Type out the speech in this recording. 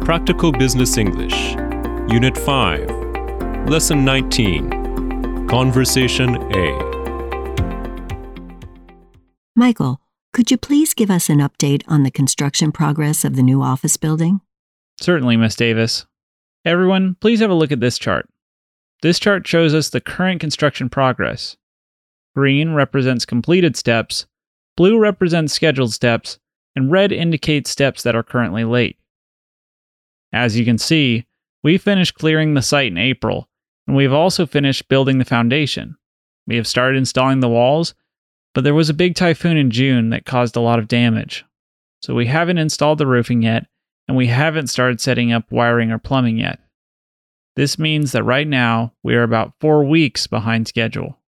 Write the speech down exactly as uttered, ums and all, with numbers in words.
Practical Business English, Unit five, Lesson nineteen, Conversation A. Michael, could you please give us an update on the construction progress of the new office building? Certainly, Miss Davis. Everyone, please have a look at this chart. This chart shows us the current construction progress. Green represents completed steps, blue represents scheduled steps, and red indicates steps that are currently late. As you can see, we finished clearing the site in April, and we have also finished building the foundation. We have started installing the walls, but there was a big typhoon in June that caused a lot of damage. So we haven't installed the roofing yet, and we haven't started setting up wiring or plumbing yet. This means that right now we are about four weeks behind schedule.